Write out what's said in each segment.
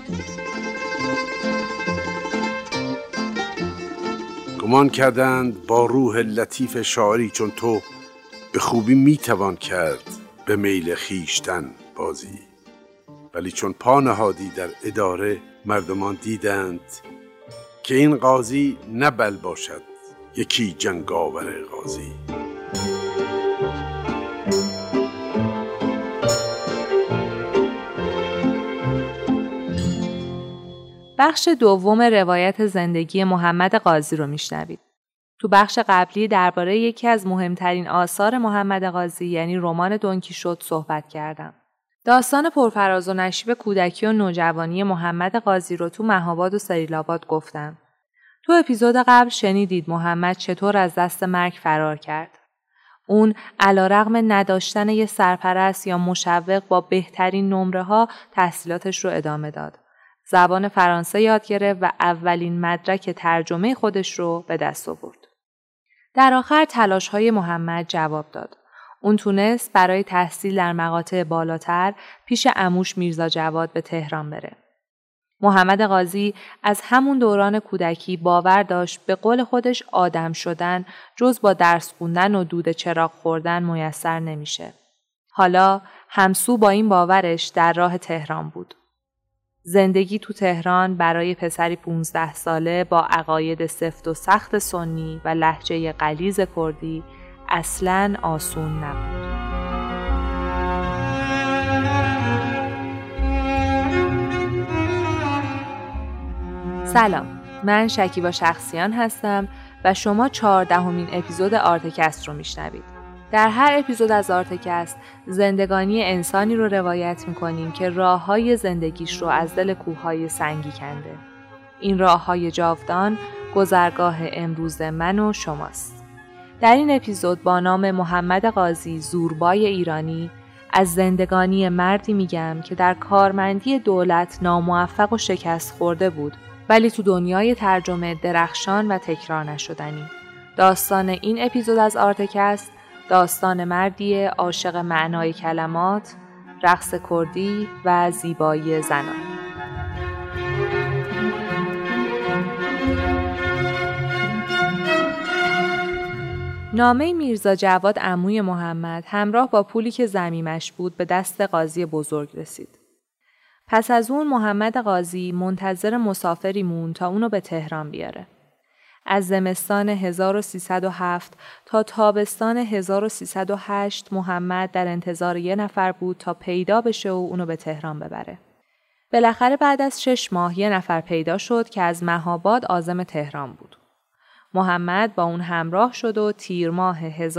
گمان کردند با روح لطیف شاعری چون تو به خوبی میتوان کرد به میل خیشتن بازی، ولی چون پا نهادی در اداره مردمان دیدند که این قاضی نه بل باشد یکی جنگاور غازی. بخش دوم روایت زندگی محمد غازی رو میشنوید. تو بخش قبلی درباره یکی از مهمترین آثار محمد غازی یعنی رمان دونکیشوت صحبت کردم. داستان پرفراز و نشیب کودکی و نوجوانی محمد غازی رو تو مهاباد و سریلاباد گفتم. تو اپیزود قبل شنیدید محمد چطور از دست مرگ فرار کرد. اون علیرغم نداشتن یه سرپرست یا مشوق با بهترین نمره‌ها تحصیلاتش رو ادامه داد. زبان فرانسه یاد گرفت و اولین مدرک ترجمه خودش رو به دست آورد. در آخر تلاش‌های محمد جواب داد. اون تونست برای تحصیل در مقاطع بالاتر پیش عموش میرزا جواد به تهران بره. محمد غازی از همون دوران کودکی باور داشت به قول خودش آدم شدن جز با درس خوندن و دود چراغ خوردن میسر نمیشه. حالا همسو با این باورش در راه تهران بود. زندگی تو تهران برای پسری 15 ساله با عقاید سفت و سخت سنی و لهجه غلیظ کردی اصلاً آسون نبود. سلام، من شکیبا شخصیان هستم و شما 14مین اپیزود آرتکست رو میشنوید. در هر اپیزود از آرتکست زندگانی انسانی رو روایت میکنیم که راههای زندگیش رو از دل کوههای سنگی کنده. این راههای جاودان گذرگاه امروز من و شماست. در این اپیزود با نام محمد غازی زوربای ایرانی از زندگانی مردی میگم که در کارمندی دولت ناموفق و شکست خورده بود، ولی تو دنیای ترجمه درخشان و تکرار نشدنی. داستان این اپیزود از آرتکست داستان مردی عاشق معنای کلمات، رقص کردی و زیبایی زنان. نامه میرزا جواد عموی محمد همراه با پولی که ضمیمش بود به دست قاضی بزرگ رسید. پس از اون محمد غازی منتظر مسافری موند تا اونو به تهران بیاره. از زمستان 1307 تا تابستان 1308 محمد در انتظار یه نفر بود تا پیدا بشه و اونو به تهران ببره. بالاخره بعد از 6 ماه یه نفر پیدا شد که از مهاباد عازم تهران بود. محمد با اون همراه شد و تیر ماه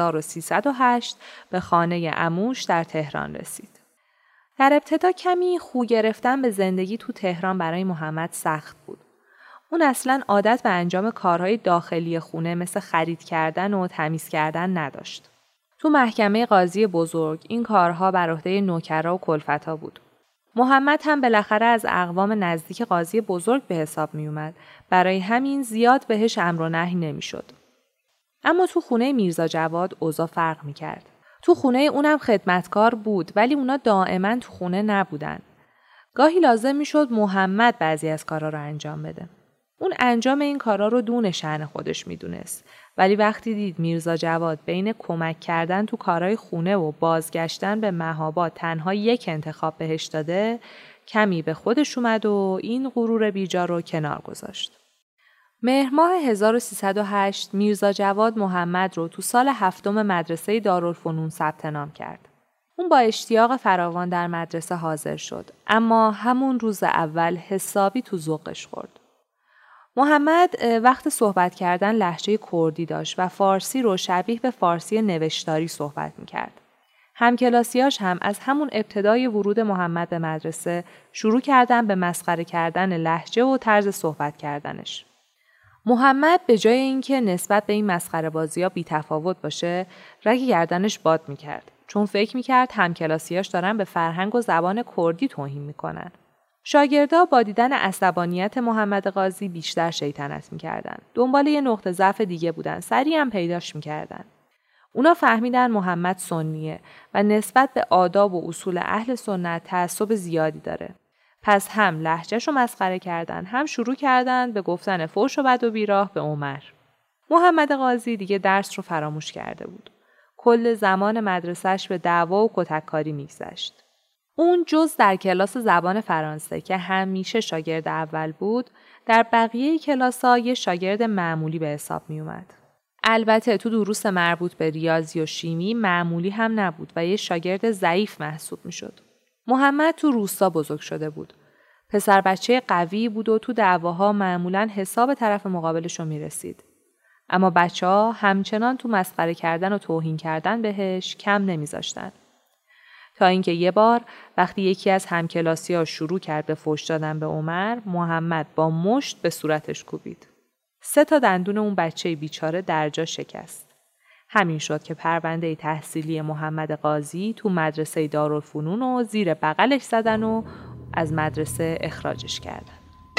1308 به خانه عموش در تهران رسید. در ابتدا کمی خو گرفتن به زندگی تو تهران برای محمد سخت بود. اون اصلاً عادت به انجام کارهای داخلی خونه مثل خرید کردن و تمیز کردن نداشت. تو محکمه قاضی بزرگ این کارها بر عهده نوکرا و کلفتا بود. محمد هم بالاخره از اقوام نزدیک قاضی بزرگ به حساب می اومد. برای همین زیاد بهش امر و نهی نمی شد. اما تو خونه میرزا جواد اوضاع فرق می کرد. تو خونه اونم خدمتکار بود ولی اونا دائما تو خونه نبودن. گاهی لازم می شد محمد بعضی از کارا رو انجام بده. اون انجام این کارا رو دون شأن خودش می دونست. ولی وقتی دید میرزا جواد بین کمک کردن تو کارهای خونه و بازگشتن به مهاباد تنها یک انتخاب بهش داده، کمی به خودش اومد و این غرور بیجا رو کنار گذاشت. مهر ماه 1308 میرزا جواد محمد رو تو سال 7 مدرسه دارالفنون ثبت نام کرد. اون با اشتیاق فراوان در مدرسه حاضر شد، اما همون روز اول حسابی تو ذوقش خورد. محمد وقت صحبت کردن لهجه کردی داشت و فارسی رو شبیه به فارسی نوشتاری صحبت می‌کرد. همکلاسیاش هم از همون ابتدای ورود محمد به مدرسه شروع کردن به مسخره کردن لهجه و طرز صحبت کردنش. محمد به جای اینکه نسبت به این مسخره بازی‌ها بی‌تفاوت باشه، رگ گردنش باد می‌کرد، چون فکر می‌کرد همکلاسیاش دارن به فرهنگ و زبان کردی توهین می‌کنن. شاگردا با دیدن عصبانیت محمد غازی بیشتر شیطنت می‌کردن. دنبال یه نقطه ضعف دیگه بودن، سریع هم پیداش می‌کردن. اونا فهمیدن محمد سنیه و نسبت به آداب و اصول اهل سنت تعصب زیادی داره. پس هم لهجه‌شو مسخره کردن، هم شروع کردن به گفتن فحش و بد و بیراه به عمر. محمد قاضی دیگه درس رو فراموش کرده بود. کل زمان مدرسه‌اش به دعوا و کتککاری می‌گذشت. اون جز در کلاس زبان فرانسه که همیشه شاگرد اول بود، در بقیه کلاس‌ها یه شاگرد معمولی به حساب می اومد. البته تو دروس مربوط به ریاضی و شیمی معمولی هم نبود و یه شاگرد ضعیف محسوب می شد. محمد تو روستا بزرگ شده بود. پسر بچه قوی بود و تو دعواها معمولاً حساب طرف مقابلش رو می رسید. اما بچه‌ها همچنان تو مسخره کردن و توهین کردن بهش کم نمیذاشتن. تا اینکه یه بار وقتی یکی از همکلاسی‌ها شروع کرد به فحش دادن به عمر، محمد با مشت به صورتش کوبید. 3 دندون اون بچه بیچاره در جا شکست. همین شد که پرونده تحصیلی محمد قاضی تو مدرسه دارالفنون و زیر بغلش زدن و از مدرسه اخراجش کردن.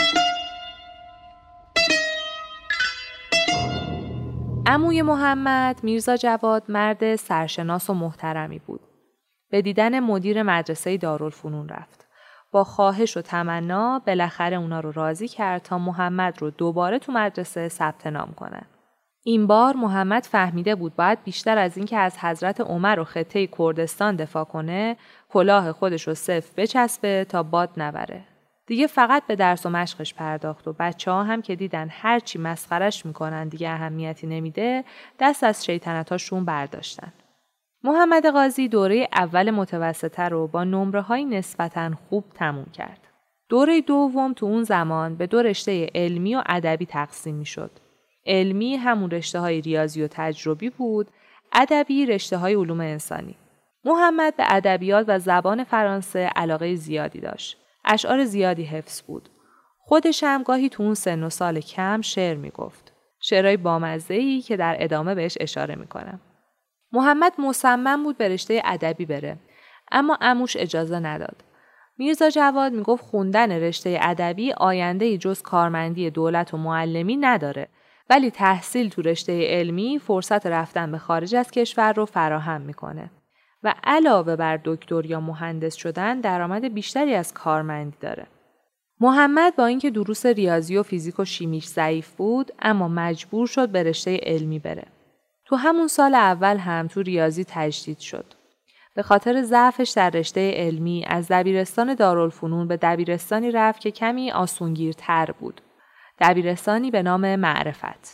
عموی محمد، میرزا جواد، مرد سرشناس و محترمی بود. به دیدن مدیر مدرسه دارالفنون رفت. با خواهش و تمنا بالاخره اونا رو راضی کرد تا محمد رو دوباره تو مدرسه ثبت نام کنن. این بار محمد فهمیده بود باید بیشتر از این که از حضرت عمر و خطه کردستان دفاع کنه، کلاه خودش رو صفر بچسبه تا باد نبره. دیگه فقط به درس و مشقش پرداخت و بچه‌ها هم که دیدن هرچی مسخرش میکنن دیگه اهمیتی نمیده، دست از شیطنتاشون برداشتن. محمد قاضی دوره اول متوسطه رو با نمره‌های نسبتاً خوب تموم کرد. دوره دوم تو اون زمان به 2 رشته علمی و ادبی تقسیم میشد. علمی همون رشته‌های ریاضی و تجربی بود، ادبی رشته‌های علوم انسانی. محمد به ادبیات و زبان فرانسه علاقه زیادی داشت. اشعار زیادی حفظ بود. خودش هم گاهی تو اون سن و سال کم شعر میگفت. شعرهای بامزه‌ای که در ادامه بهش اشاره میکنم. محمد مصمم بود به رشته ادبی بره، اما عموش اجازه نداد. میرزا جواد میگفت خوندن رشته ادبی آینده‌ای جز کارمندی دولت و معلمی نداره، ولی تحصیل تو رشته علمی فرصت رفتن به خارج از کشور رو فراهم میکنه و علاوه بر دکتر یا مهندس شدن درآمد بیشتری از کارمندی داره. محمد با اینکه دروس ریاضی و فیزیک و شیمیش ضعیف بود، اما مجبور شد به رشته علمی بره. تو همون سال اول هم تو ریاضی تجدید شد. به خاطر ضعفش در رشته علمی از دبیرستان دارالفنون به دبیرستانی رفت که کمی آسونگیرتر بود. دبیرستانی به نام معرفت.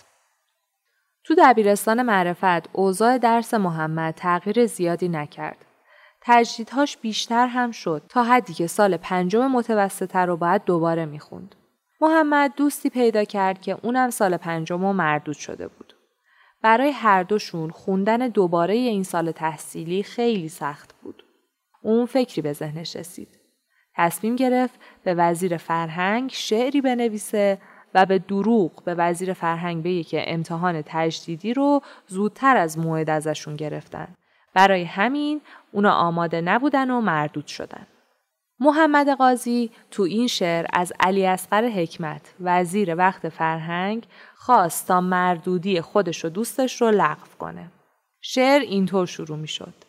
تو دبیرستان معرفت اوضاع درس محمد تغییر زیادی نکرد. تجدیدهاش بیشتر هم شد تا حدی که سال 5 متوسطه رو باید دوباره میخوند. محمد دوستی پیدا کرد که اونم سال 5 مردود شده بود. برای هر دوشون خوندن دوباره این سال تحصیلی خیلی سخت بود. اون فکری به ذهنش رسید. تصمیم گرفت به وزیر فرهنگ شعری بنویسه و به دروغ به وزیر فرهنگ بگه که امتحان تجدیدی رو زودتر از موعد ازشون گرفتن. برای همین اونا آماده نبودن و مردود شدن. محمد قاضی تو این شعر از علی اصغر حکمت وزیر وقت فرهنگ خواست تا مردودی خودش و دوستش رو لغو کنه. شعر اینطور شروع می شد.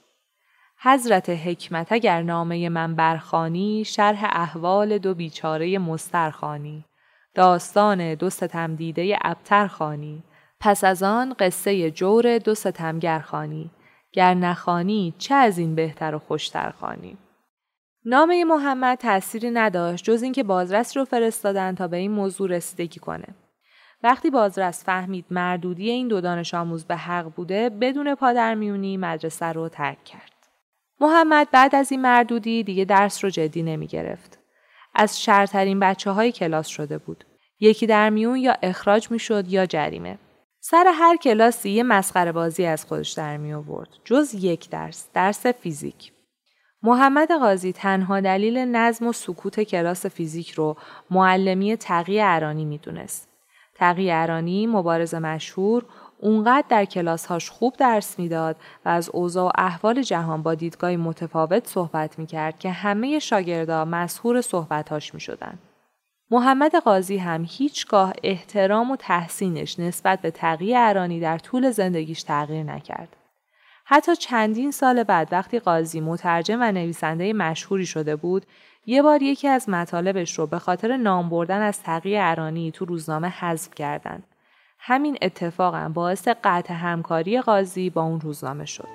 حضرت حکمت اگر نامه من برخوانی، شرح احوال 2 بیچاره مسترخوانی، داستان 2 ستم دیده ابتر خوانی، پس از آن قصه جور 2 ستمگر خوانی، گر نخوانی چه از این بهتر و خوشتر خوانی. نامه محمد تأثیری نداشت جز اینکه بازرس رو فرستادن تا به این موضوع رسیدگی کنه. وقتی بازرس فهمید مردودی این 2 دانش آموز به حق بوده، بدون پادرمیونی مدرسه رو ترک کرد. محمد بعد از این مردودی دیگه درس رو جدی نمی گرفت. از شرترین بچه‌های کلاس شده بود. یکی در میون یا اخراج می شد یا جریمه. سر هر کلاسی یه مسخره بازی از خودش در می آورد. جز یک درس فیزیک. محمد قاضی تنها دلیل نظم و سکوت کلاس فیزیک رو معلمی تقی ارانی می دونست. تقی ارانی مبارز مشهور اونقدر در کلاس‌هاش خوب درس میداد و از اوضاع و احوال جهان با دیدگاهی متفاوت صحبت میکرد که همه شاگردا مسحور صحبتاش میشدن. محمد قاضی هم هیچگاه احترام و تحسینش نسبت به تقی ارانی در طول زندگیش تغییر نکرد. حتی چندین سال بعد وقتی قاضی مترجم و نویسنده مشهوری شده بود، یه بار یکی از مطالبش رو به خاطر نام بردن از تقی ارانی تو روزنامه حذف کردن. همین اتفاق هم باعث قطع همکاری قاضی با اون روزنامه شد.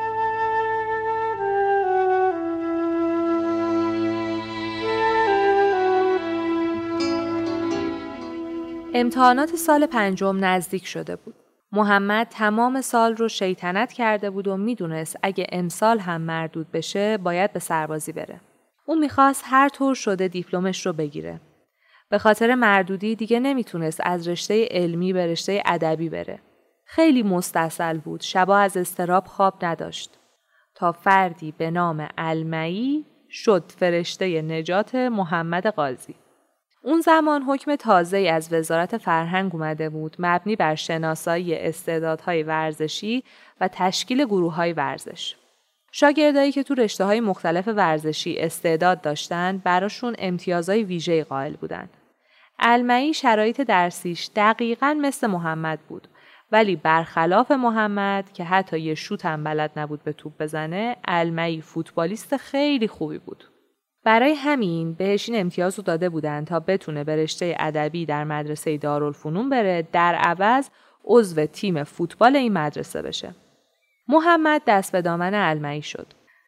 امتحانات سال 5 نزدیک شده بود. محمد تمام سال رو شیطنت کرده بود و میدونست اگه امسال هم مردود بشه باید به سربازی بره. اون میخواست هر طور شده دیپلمش رو بگیره. به خاطر مردودی دیگه نمیتونست از رشته علمی به رشته ادبی بره. خیلی مستعسل بود، شبا از اضطراب خواب نداشت. تا فردی به نام المعی شد فرشته نجات محمد قاضی. اون زمان حکم تازه‌ای از وزارت فرهنگ اومده بود مبنی بر شناسایی استعدادهای ورزشی و تشکیل گروه‌های ورزش. شاگردایی که تو رشته‌های مختلف ورزشی استعداد داشتن براشون امتیازهای ویژه‌ای قائل بودن. المعی شرایط درسیش دقیقاً مثل محمد بود، ولی برخلاف محمد که حتی یه شوت هم بلد نبود به توپ بزنه، المعی فوتبالیست خیلی خوبی بود. برای همین بهش این امتیاز رو داده بودن تا بتونه به رشته ادبی در مدرسه دارالفنون بره، در عوض عضو تیم فوتبال این مدرسه بشه. محمد دست به دامن المعی شد.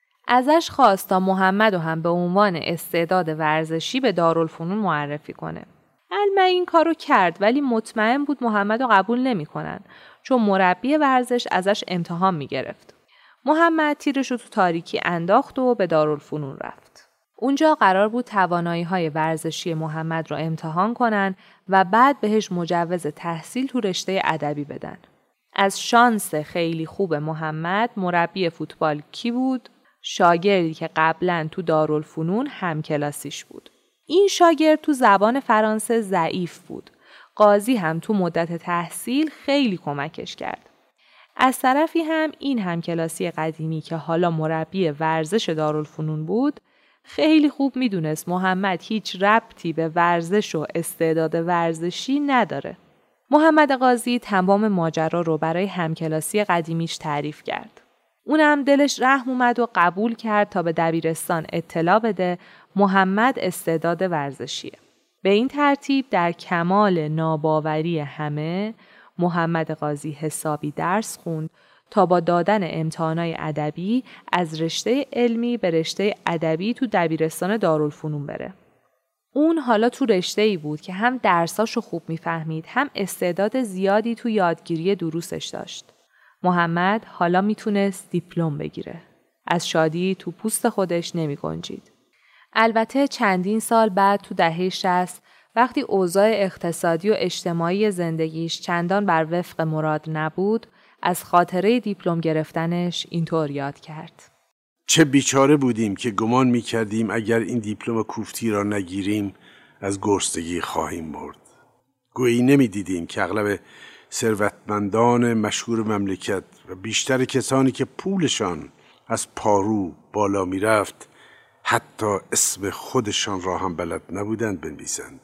ازش خواست تا محمد رو هم به عنوان استعداد ورزشی به دارالفنون معرفی کنه. المعی این کارو کرد ولی مطمئن بود محمد رو قبول نمی‌کنن چون مربی ورزش ازش امتحان می‌گرفت. محمد تیرش رو تو تاریکی انداخت و به دارالفنون رفت. اونجا قرار بود توانایی‌های ورزشی محمد رو امتحان کنن و بعد بهش مجوز تحصیل تو رشته ادبی بدن. از شانس خیلی خوب محمد مربی فوتبال کی بود؟ شاگردی که قبلا تو دارالفنون همکلاسیش بود. این شاگرد تو زبان فرانسه ضعیف بود. قاضی هم تو مدت تحصیل خیلی کمکش کرد. از طرفی هم این همکلاسی قدیمی که حالا مربی ورزش دارالفنون بود، خیلی خوب میدونست محمد هیچ ربطی به ورزش و استعداد ورزشی نداره. محمد قاضی تمام ماجرا رو برای همکلاسی قدیمیش تعریف کرد. اونم دلش رحم اومد و قبول کرد تا به دبیرستان اطلاع بده محمد استعداد ورزشیه. به این ترتیب در کمال ناباوری همه محمد قاضی حسابی درس خوند تا با دادن امتحانات ادبی از رشته علمی به رشته ادبی تو دبیرستان دارالفنون بره. اون حالا تو رشته‌ای بود که هم درساشو خوب میفهمید هم استعداد زیادی تو یادگیری دروسش داشت. محمد حالا میتونست دیپلم بگیره. از شادی تو پوست خودش نمی‌گنجید. البته چندین سال بعد تو دهه 60 وقتی اوضاع اقتصادی و اجتماعی زندگیش چندان بر وفق مراد نبود، از خاطره دیپلم گرفتنش اینطور یاد کرد. چه بیچاره بودیم که گمان می‌کردیم اگر این دیپلم کوفتی را نگیریم از گرسنگی خواهیم مرد. گویی نمی‌دیدیم که اغلب ثروتمندان مشهور مملکت و بیشتر کسانی که پولشان از پارو بالا می‌رفت حتی اسم خودشان را هم بلد نبودند بنویسند.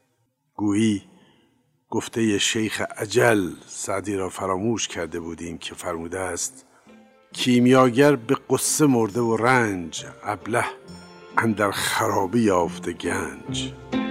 گویی گفته شیخ اجل سعدی را فراموش کرده بودیم که فرموده است: کیمیاگر به قصه مرده و رنج، ابله اندر خرابی یافته گنج.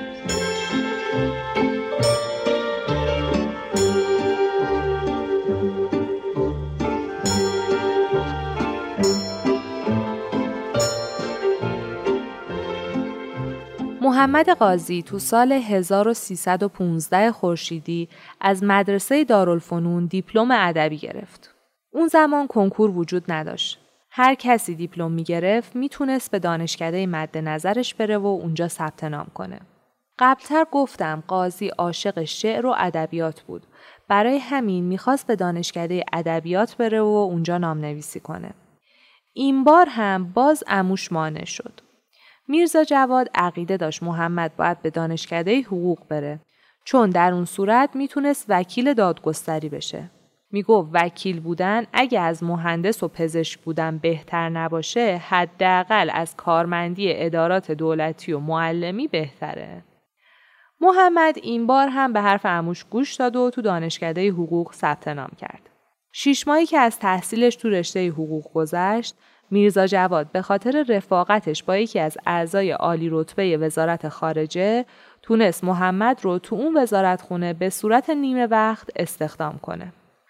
محمد قاضی تو سال 1315 خورشیدی از مدرسه دارالفنون دیپلم ادبی گرفت. اون زمان کنکور وجود نداشت. هر کسی دیپلم میگرفت میتونست به دانشکده مد نظرش بره و اونجا ثبت نام کنه. قبلتر گفتم قاضی عاشق شعر و ادبیات بود. برای همین میخواست به دانشکده ادبیات بره و اونجا نامنویسی کنه. این بار هم باز عموش مانع شد. میرزا جواد عقیده داشت محمد باید به دانشکده حقوق بره چون در اون صورت میتونست وکیل دادگستری بشه. میگفت وکیل بودن اگه از مهندس و پزشک بودن بهتر نباشه حداقل از کارمندی ادارات دولتی و معلمی بهتره. محمد این بار هم به حرف عموش گوش داد و تو دانشکده حقوق ثبت نام کرد. 6 ماهی که از تحصیلش تو رشته حقوق گذشت میرزا جواد به خاطر رفاقتش با یکی از اعضای عالی رتبه وزارت خارجه تونست محمد رو تو اون وزارتخونه به صورت نیمه وقت استخدام کنه.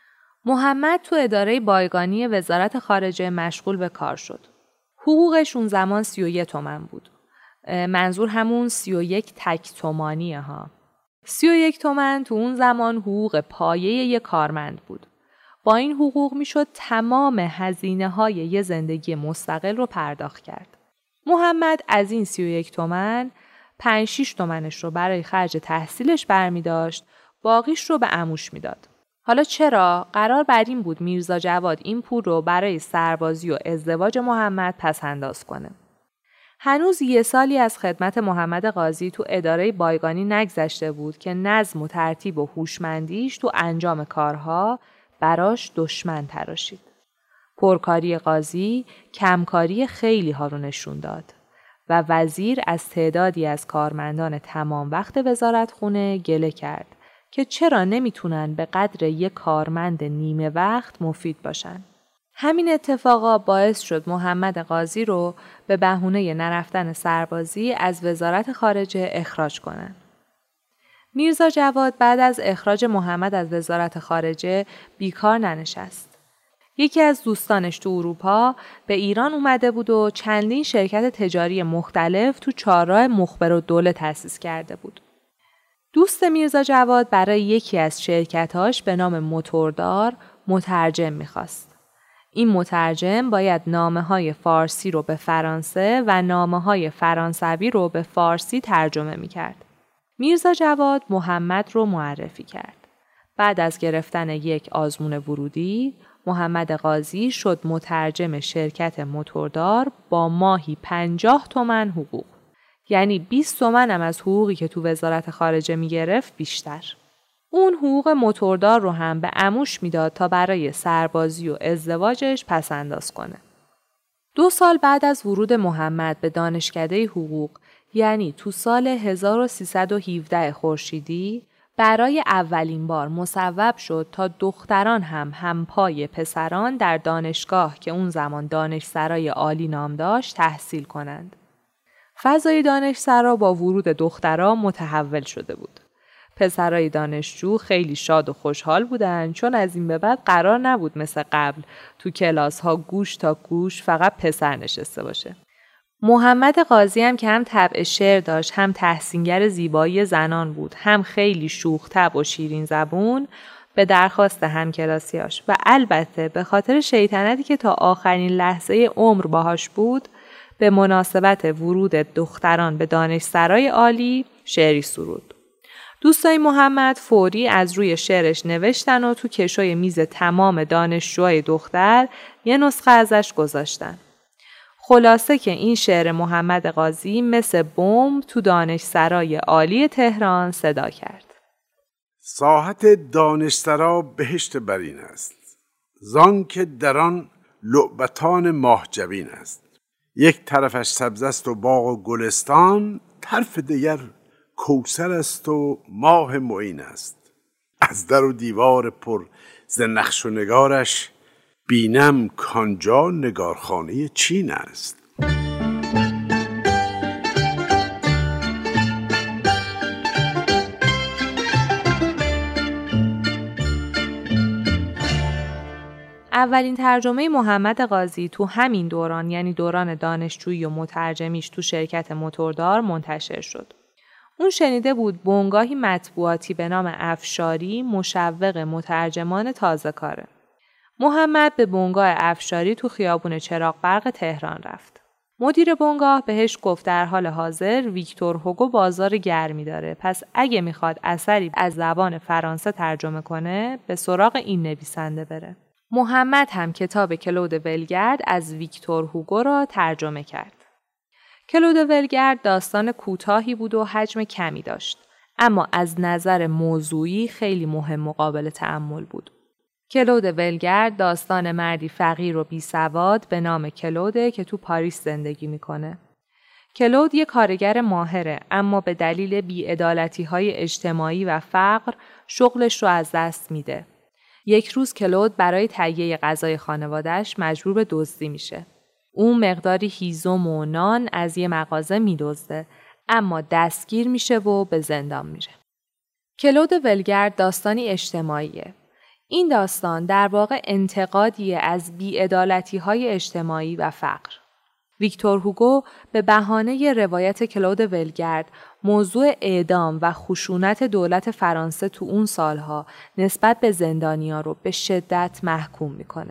محمد تو اداره بایگانی وزارت خارجه مشغول به کار شد. حقوقش اون زمان 31 تومن بود. منظور همون 31 تک تومانیه ها. 31 تومن تو اون زمان حقوق پایه یک کارمند بود. با این حقوق میشد تمام هزینه‌های یه زندگی مستقل رو پرداخت کرد. محمد از این 31 تومن 5-6 تومنش رو برای خرج تحصیلش برمی داشت، باقیش رو به عموش میداد. حالا چرا؟ قرار بر این بود میرزا جواد این پول رو برای سربازی و ازدواج محمد پس انداز کنه. هنوز 1 سالی از خدمت محمد قاضی تو اداره بایگانی نگذشته بود که نظم و ترتیب و هوشمندیش تو انجام کارها براش دشمن تراشید. پرکاری قاضی کمکاری خیلی ها رو نشون داد و وزیر از تعدادی از کارمندان تمام وقت وزارتخونه گله کرد که چرا نمیتونن به قدر یک کارمند نیمه وقت مفید باشن. همین اتفاقا باعث شد محمد قاضی رو به بهونه نرفتن سربازی از وزارت خارجه اخراج کنن. میرزا جواد بعد از اخراج محمد از وزارت خارجه بیکار ننشست. یکی از دوستانش تو اروپا به ایران اومده بود و چندین شرکت تجاری مختلف تو چهارراه مخبرالدوله تأسیس کرده بود. دوست میرزا جواد برای یکی از شرکتاش به نام موتوردار مترجم میخواست. این مترجم باید نامه‌های فارسی رو به فرانسه و نامه‌های فرانسوی رو به فارسی ترجمه میکرد. میرزا جواد محمد رو معرفی کرد. بعد از گرفتن یک آزمون ورودی، محمد قاضی شد مترجم شرکت موتوردار با ماهی 50 تومن حقوق. یعنی 20 تومن هم از حقوقی که تو وزارت خارجه میگرفت بیشتر. اون حقوق موتوردار رو هم به عموش میداد تا برای سربازی و ازدواجش پس انداز کنه. 2 سال بعد از ورود محمد به دانشکده حقوق، یعنی تو سال 1317 خورشیدی، برای اولین بار مصوب شد تا دختران هم همپای پسران در دانشگاه که اون زمان دانشسرای عالی نام داشت تحصیل کنند. فضای دانشسرا با ورود دختران متحول شده بود. پسرای دانشجو خیلی شاد و خوشحال بودن چون از این به بعد قرار نبود مثل قبل تو کلاس ها گوش تا گوش فقط پسر نشسته باشه. محمد قاضی هم که هم طبع شعر داشت، هم تحسینگر زیبایی زنان بود، هم خیلی شوخ طبع و شیرین زبون، به درخواست همکلاسیاش و البته به خاطر شیطنتی که تا آخرین لحظه عمر باهاش بود، به مناسبت ورود دختران به دانشسرای عالی شعری سرود. دوستای محمد فوری از روی شعرش نوشتن و تو کشوی میز تمام دانشجوهای دختر یه نسخه ازش گذاشتن. خلاصه که این شعر محمد قاضی مثل بمب تو دانشسرای عالی تهران صدا کرد. ساحت دانشسرا بهشت برین است، زان که در آن لعبتان ماه جبین است. یک طرفش سبز است و باغ و گلستان، طرف دیگر کوثر است و ماه معین است. از در و دیوار پر ز نقش و نگارش، بینم کانجا نگارخانه چین است. اولین ترجمه محمد قاضی تو همین دوران، یعنی دوران دانشجویی و مترجمیش تو شرکت موتوردار منتشر شد. اون شنیده بود بنگاهی مطبوعاتی به نام افشاری مشوق مترجمان تازه کاره. محمد به بنگاه افشاری تو خیابون چراغ برق تهران رفت. مدیر بنگاه بهش گفت در حال حاضر ویکتور هوگو بازار گرمی داره، پس اگه میخواد اثری از زبان فرانسه ترجمه کنه به سراغ این نویسنده بره. محمد هم کتاب کلود ولگرد از ویکتور هوگو را ترجمه کرد. کلود ولگرد داستان کوتاهی بود و حجم کمی داشت، اما از نظر موضوعی خیلی مهم و قابل تأمل بود. کلود ولگرد داستان مردی فقیر و بیسواد به نام کلوده که تو پاریس زندگی میکنه. کلود یک کارگر ماهره، اما به دلیل بی‌عدالتی‌های اجتماعی و فقر شغلش رو از دست میده. یک روز کلود برای تهیه غذای خانواده‌اش مجبور به دزدی میشه. اون مقداری هیزم و نان از یه مغازه میدزده، اما دستگیر میشه و به زندان میره. کلود ولگرد داستانی اجتماعیه. این داستان در واقع انتقادیه از بی‌عدالتی‌های اجتماعی و فقر. ویکتور هوگو به بهانه روایت کلود ولگرد موضوع اعدام و خشونت دولت فرانسه تو اون سالها نسبت به زندانی‌ها رو به شدت محکوم میکنه.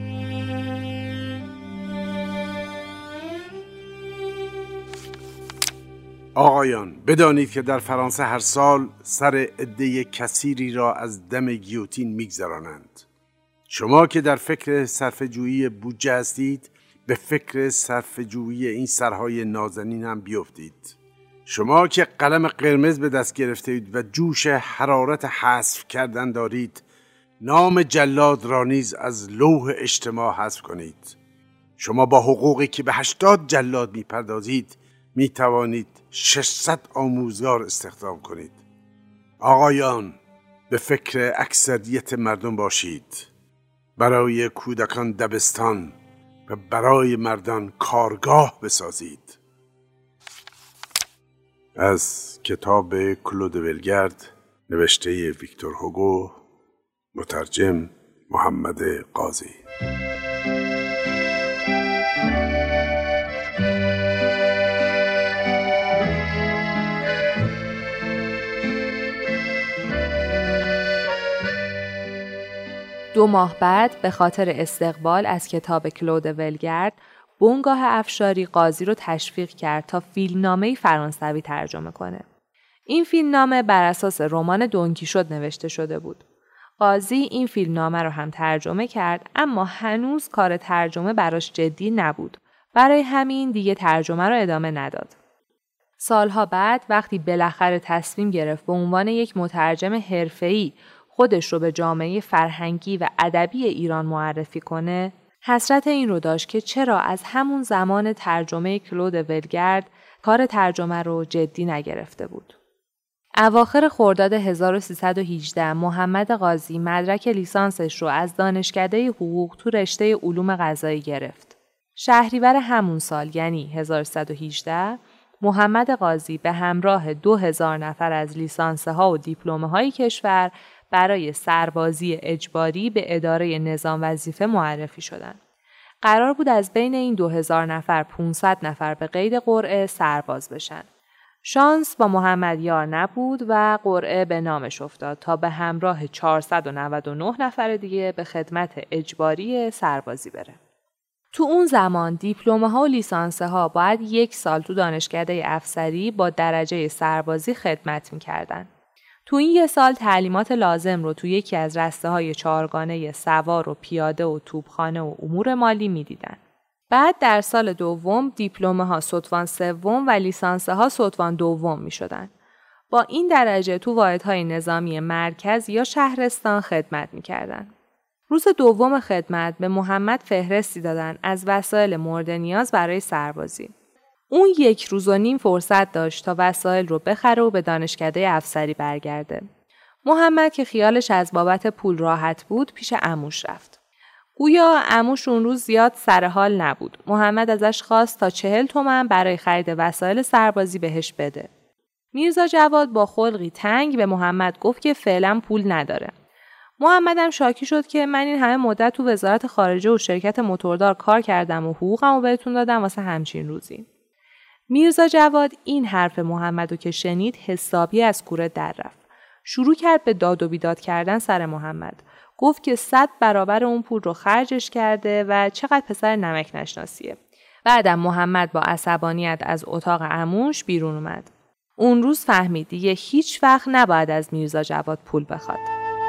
آقایان، بدانید که در فرانسه هر سال سر عده کثیری را از دم گیوتین میگذرانند. شما که در فکر صرفه‌جویی بودجه هستید، به فکر صرفه‌جویی این سرهای نازنین هم بیفتید. شما که قلم قرمز به دست گرفتید و جوش حرارت حذف کردن دارید، نام جلاد را نیز از لوح اجتماع حذف کنید. شما با حقوقی که به 80 جلاد میپردازید می توانید 600 آموزگار استخدام کنید. آقایان، به فکر اکثریت مردم باشید. برای کودکان دبستان و برای مردان کارگاه بسازید. از کتاب کلود ولگرد، نوشته ویکتور هوگو، مترجم محمد قاضی. دو ماه بعد به خاطر استقبال از کتاب کلود ولگرد، بنگاه افشاری قاضی رو تشویق کرد تا فیلمنامه‌ای فرانسوی ترجمه کنه. این فیلمنامه بر اساس رمان دونکیشوت نوشته شده بود. قاضی این فیلمنامه رو هم ترجمه کرد، اما هنوز کار ترجمه براش جدی نبود. برای همین دیگه ترجمه رو ادامه نداد. سالها بعد وقتی بالاخره تصمیم گرفت به عنوان یک مترجم حرفه‌ای خودش رو به جامعه فرهنگی و ادبی ایران معرفی کنه، حسرت این رو داشت که چرا از همون زمان ترجمه کلود ولگرد کار ترجمه رو جدی نگرفته بود. اواخر خرداد 1318 محمد قاضی مدرک لیسانسش رو از دانشکده حقوق تو رشته علوم قضایی گرفت. شهریور همون سال یعنی 1318 محمد قاضی به همراه 2000 نفر از لیسانسه ها و دیپلمه های کشور برای سربازی اجباری به اداره نظام وظیفه معرفی شدند. قرار بود از بین این 2000 نفر 500 نفر به قید قرعه سرباز بشن. شانس با محمد یار نبود و قرعه به نامش افتاد تا به همراه 499 نفر دیگه به خدمت اجباری سربازی بره. تو اون زمان دیپلمه ها و لیسانسه ها باید 1 سال تو دانشکده افسری با درجه سربازی خدمت می‌کردن. تو این 1 سال تعلیمات لازم رو تو یکی از رسته‌های 4گانه سوار و پیاده و توپخانه و امور مالی می‌دیدن. بعد در سال دوم دیپلمه ها ستوان سوم و لیسانسه ها ستوان دوم می‌شدن. با این درجه تو واحدهای نظامی مرکز یا شهرستان خدمت می‌کردن. روز دوم خدمت به محمد فهرستی دادن از وسایل مورد نیاز برای سربازی. اون 1 روز و نیم فرصت داشت تا وسایل رو بخره و به دانشکده افسری برگرده. محمد که خیالش از بابت پول راحت بود پیش عموش رفت. گویا عموش اون روز زیاد سر حال نبود. محمد ازش خواست تا 40 تومن برای خرید وسایل سربازی بهش بده. میرزا جواد با خلقی تنگ به محمد گفت که فعلا پول نداره. محمدم شاکی شد که من این همه مدت تو وزارت خارجه و شرکت موتوردار کار کردم و حقوقمو بهتون دادم واسه همچین روزی. میرزا جواد این حرف محمدو که شنید حسابی از کوره در رفت. شروع کرد به داد و بیداد کردن سر محمد. گفت که 100 برابر اون پول رو خرجش کرده و چقدر پسر نمک نشناسیه. بعدم محمد با عصبانیت از اتاق عموش بیرون اومد. اون روز فهمید دیگه هیچ وقت نباید از میرزا جواد پول بخواد.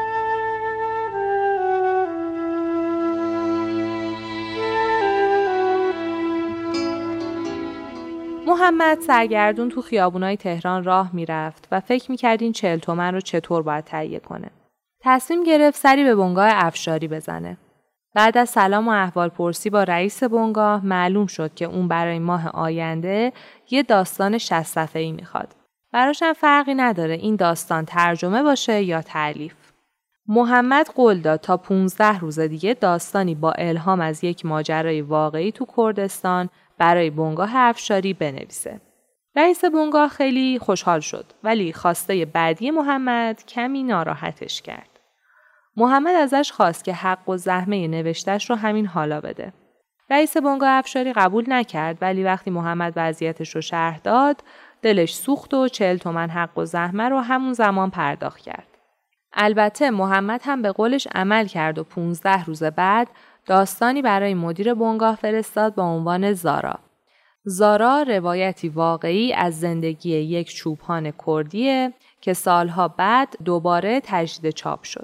محمد سرگردون تو خیابونای تهران راه میرفت و فکر میکرد این 40 تومن رو چطور باید تهیه کنه. تصمیم گرفت سری به بنگاه افشاری بزنه. بعد از سلام و احوال پرسی با رئیس بنگاه معلوم شد که اون برای ماه آینده یه داستان 60 صفحه‌ای میخواد. براشم فرقی نداره این داستان ترجمه باشه یا تالیف. محمد قول داد تا 15 روز دیگه داستانی با الهام از یک ماجرای واقعی تو کردستان برای بنگاه افشاری بنویسه. رئیس بنگاه خیلی خوشحال شد، ولی خواسته بعدی محمد کمی ناراحتش کرد. محمد ازش خواست که حق و زحمه نوشتش رو همین حالا بده. رئیس بنگاه افشاری قبول نکرد، ولی وقتی محمد وضعیتش رو شرح داد، دلش سوخت و 40 تومن حق و زحمه رو همون زمان پرداخت کرد. البته محمد هم به قولش عمل کرد و 15 روز بعد داستانی برای مدیر بنگاه فرستاد با عنوان زارا. زارا روایتی واقعی از زندگی یک چوپان کردیه که سالها بعد دوباره تجدید چاپ شد.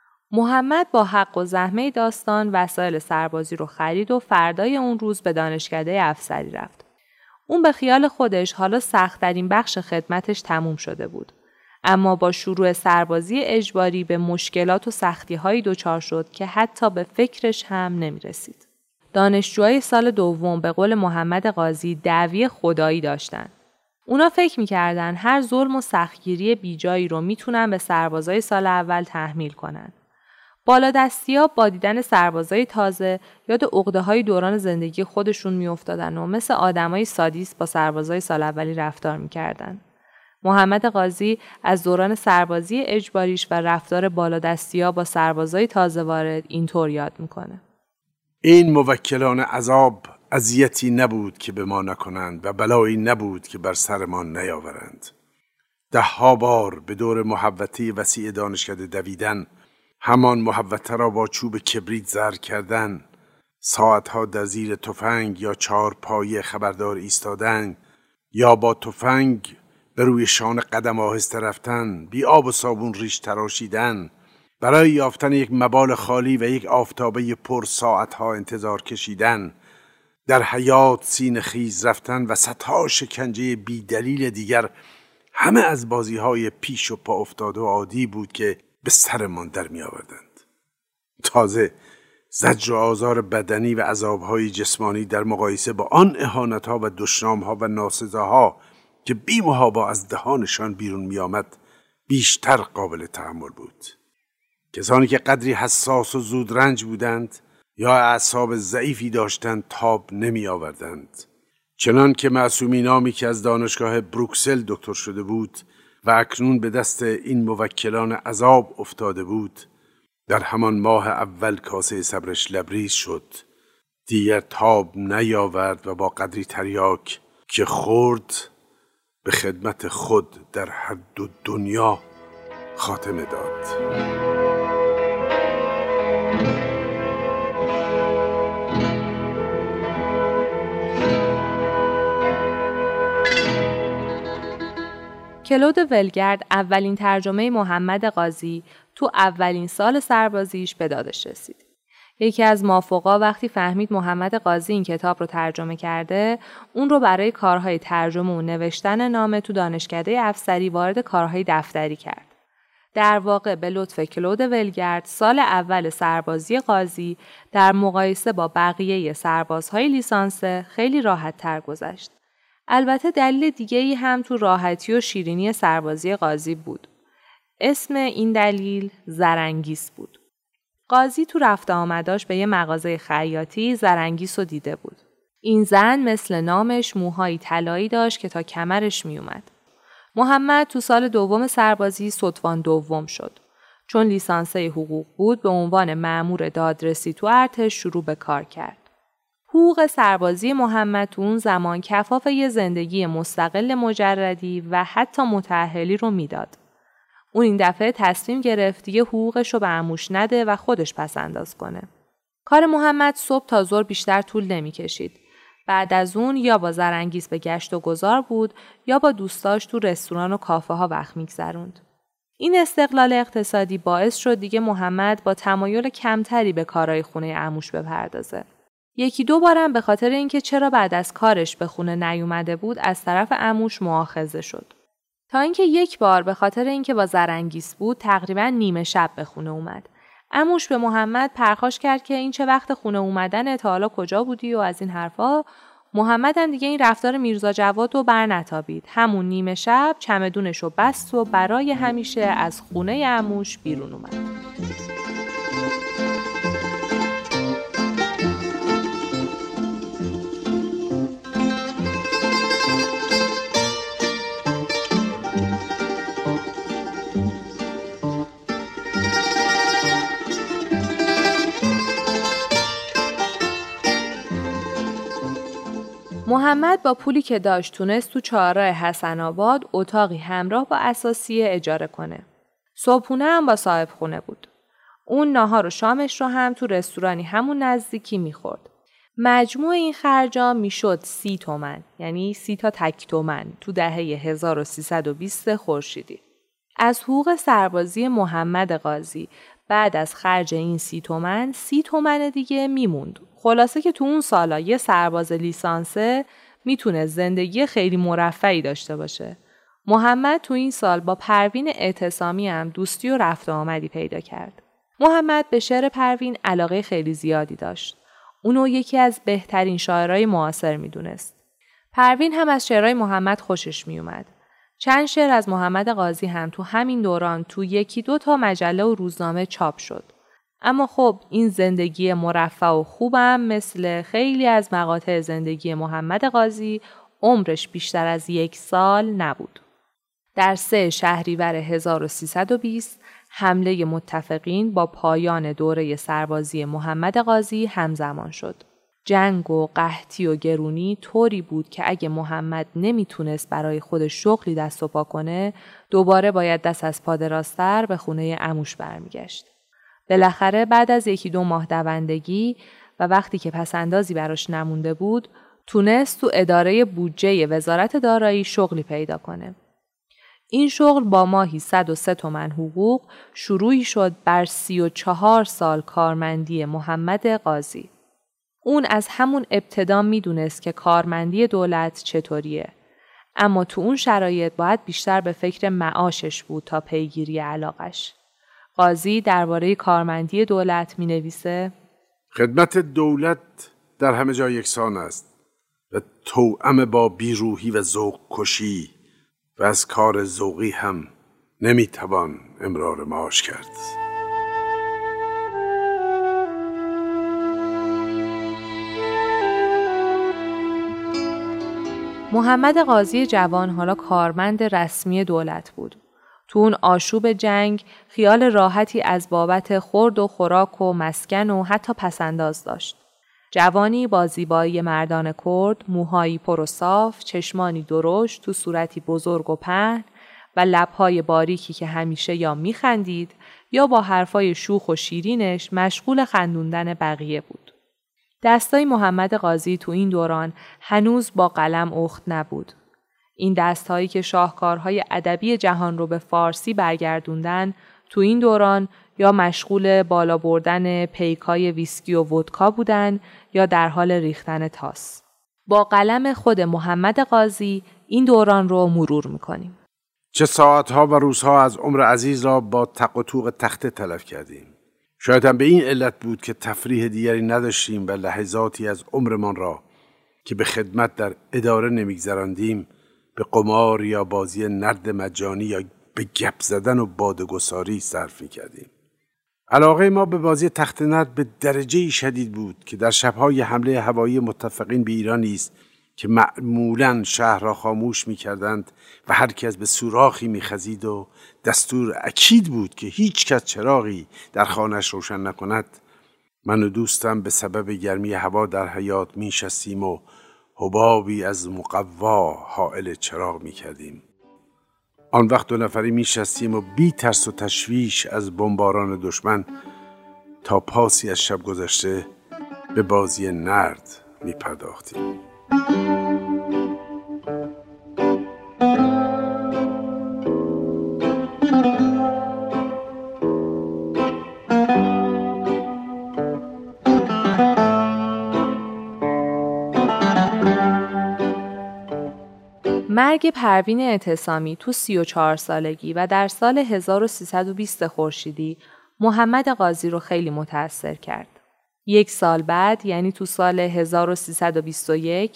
محمد با حق و زحمه داستان وسایل سربازی رو خرید و فردای اون روز به دانشکده افسری رفت. اون به خیال خودش حالا سخت‌ترین بخش خدمتش تموم شده بود. اما با شروع سربازی اجباری به مشکلات و سختی‌هایی دچار شد که حتی به فکرش هم نمی‌رسید. دانشجوهای سال دوم به قول محمد قاضی دعوی خدایی داشتن. اونا فکر می‌کردن هر ظلم و سختگیری بیجایی رو میتونن به سربازای سال اول تحمیل کنن. بالادستی‌ها با دیدن سربازای تازه یاد عقده‌های دوران زندگی خودشون میافتادن و مثل آدمای سادیست با سربازای سال اولی رفتار می‌کردن. محمد قاضی از دوران سربازی اجباریش و رفتار بالادستی‌ها با سربازای تازه وارد اینطور یاد میکنه. این موکلان عذاب اذیتی نبود که به ما نکنند و بلایی نبود که بر سرمان نیاورند. 10 بار به دور محوطه وسیع دانشکده دویدن، همان محوطه را با چوب کبریت زر کردن، ساعتها در زیر تفنگ یا 4 پایه خبردار ایستادن یا با تفنگ به روی شانه قدم آهسته رفتن، بی آب و صابون ریش تراشیدن، برای یافتن یک مبال خالی و یک آفتابه پر ساعتها انتظار کشیدن، در حیات سینه خیز رفتن و صدها شکنجه بی دلیل دیگر، همه از بازی‌های پیش و پا افتاده و عادی بود که به سرمان در می آوردند. تازه زجر و آزار بدنی و عذاب‌های جسمانی در مقایسه با آن اهانت‌ها و دشنام‌ها و ناسزاها که بی محابا از دهانشان بیرون می آمد بیشتر قابل تحمل بود. کسانی که قدری حساس و زودرنج بودند یا اعصاب ضعیفی داشتند تاب نمی آوردند. چنان که معصومی نامی که از دانشگاه بروکسل دکتر شده بود و اکنون به دست این موکلان عذاب افتاده بود، در همان ماه اول کاسه صبرش لبریز شد. دیگر تاب نیاورد و با قدری تریاک که خورد به خدمت خود در هر دو دنیا خاتمه داد. کلود ولگرد اولین ترجمه محمد قاضی تو اولین سال سربازیش به دادش رسید. یکی از مافوقا وقتی فهمید محمد قاضی این کتاب رو ترجمه کرده، اون رو برای کارهای ترجمه و نوشتن نامه تو دانشکده افسری وارد کارهای دفتری کرد. در واقع به لطف کلود ولگرد سال اول سربازی قاضی در مقایسه با بقیه سربازهای لیسانس خیلی راحت تر گذشت. البته دلیل دیگه‌ای هم تو راحتی و شیرینی سربازی قاضی بود. اسم این دلیل زرانگیز بود. قاضی تو رفت آمداش به یه مغازه خیاطی زرانگیز رو دیده بود. این زن مثل نامش موهایی طلایی داشت که تا کمرش می اومد. محمد تو سال دوم سربازی ستوان دوم شد. چون لیسانسه حقوق بود به عنوان مأمور دادرسی تو ارتش شروع به کار کرد. حقوق سربازی محمد تو اون زمان کفاف یه زندگی مستقل مجردی و حتی متأهلی رو میداد. اون این دفعه تصمیم گرفت دیگه حقوقش رو به عموش نده و خودش پس انداز کنه. کار محمد صبح تا ظهر بیشتر طول نمی کشید. بعد از اون یا با زرانگیز به گشت و گذار بود یا با دوستاش تو رستوران و کافه ها وقت می‌گذروند. این استقلال اقتصادی باعث شد دیگه محمد با تمایل کمتری به کارهای خونه عموش بپردازه. 1-2 بارم به خاطر اینکه چرا بعد از کارش به خونه نیومده بود از طرف عموش مؤاخذه شد. تا اینکه 1 بار به خاطر اینکه با زرانگیز بود تقریبا نیمه شب به خونه اومد. عموش به محمد پرخاش کرد که این چه وقت خونه اومدنه، تا حالا کجا بودی و از این حرفا. محمد هم دیگه این رفتار میرزا جواد رو برنتابید. همون نیمه شب چمدونش رو بست و برای همیشه از خونه عموش بیرون اومد. محمد با پولی که داشت تونست تو چهارراه حسن آباد اتاقی همراه با اساسیه اجاره کنه. صبحونه هم با صاحب خونه بود. اون ناهار و شامش رو هم تو رستورانی همون نزدیکی میخورد. مجموع این خرجا میشد 30 تومن، یعنی 30 تا تک تومن تو دهه 1320 خورشیدی. از حقوق سربازی محمد قاضی بعد از خرج این 30 تومن 30 تومن دیگه میموند. خلاصه که تو اون سالا یه سرباز لیسانسه میتونه زندگی خیلی مرفهی داشته باشه. محمد تو این سال با پروین اعتصامی هم دوستی و رفت و آمدی پیدا کرد. محمد به شعر پروین علاقه خیلی زیادی داشت. اونو یکی از بهترین شاعرای معاصر میدونست. پروین هم از شعرهای محمد خوشش میومد. چند شعر از محمد قاضی هم تو همین دوران تو 1-2 تا مجله و روزنامه چاپ شد. اما خب این زندگی مرفه و خوبم مثل خیلی از مقاطع زندگی محمد قاضی عمرش بیشتر از 1 سال نبود. در 3 شهریور 1320 حمله متفقین با پایان دوره سربازی محمد قاضی همزمان شد. جنگ و قحطی و گرونی طوری بود که اگه محمد نمیتونست برای خودش شغلی دست و پا کنه، دوباره باید دست از پا دراستر به خونه عموش برمیگشت. بالاخره بعد از 1-2 ماه دوندگی و وقتی که پسندازی براش نمونده بود، تونست تو اداره بودجه وزارت دارایی شغلی پیدا کنه. این شغل با ماهی 103 تومن حقوق شروعی شد بر 34 سال کارمندی محمد قاضی. اون از همون ابتدا میدونست که کارمندی دولت چطوریه. اما تو اون شرایط باید بیشتر به فکر معاشش بود تا پیگیری علاقش. قاضی درباره کارمندی دولت مینویسه: خدمت دولت در همه جا یکسان است و توأم با بیروحی و ذوق کشی و از کار ذوقی هم نمیتوان امرار معاش کرد. محمد قاضی جوان حالا کارمند رسمی دولت بود. تو اون آشوب جنگ خیال راحتی از بابت خورد و خوراک و مسکن و حتی پسنداز داشت. جوانی با زیبایی مردان کرد، موهایی پر و صاف، چشمانی درشت، تو صورتی بزرگ و پهن و لب‌های باریکی که همیشه یا میخندید یا با حرفای شوخ و شیرینش مشغول خندوندن بقیه بود. دستای محمد قاضی تو این دوران هنوز با قلم اخت نبود. این دستهایی که شاهکارهای ادبی جهان رو به فارسی برگردوندن تو این دوران یا مشغول بالا بردن پیکای ویسکی و ودکا بودن یا در حال ریختن تاس. با قلم خود محمد قاضی این دوران رو مرور میکنیم. چه ساعتها و روزها از عمر عزیز را با تق و توق تخته تلف کردیم. شاید هم به این علت بود که تفریح دیگری نداشتیم و لحظاتی از عمرمان را که به خدمت در اداره نمیگذراندیم به قمار یا بازی نرد مجانی یا به گپ زدن و باده‌گساری صرف می‌کردیم. علاقه ما به بازی تخت نرد به درجه‌ای شدید بود که در شب‌های حمله هوایی متفقین به ایران نیز که معمولاً شهر را خاموش می‌کردند و هر کس به سوراخی می‌خزید و دستور اکید بود که هیچ کس چراغی در خانه‌اش روشن نکند، من و دوستم به سبب گرمی هوا در حیاط می‌نشستیم و حبابی از مقوا حائل چراغ می‌کردیم. آن وقت 2 نفری می‌نشستیم و بی ترس و تشویش از بمباران دشمن تا پاسی از شب گذشته به بازی نرد می‌پرداختیم. مرگ پروین اعتصامی تو 34 سالگی و در سال 1320 خورشیدی محمد قاضی رو خیلی متأثر کرد. 1 سال بعد، یعنی تو سال 1321،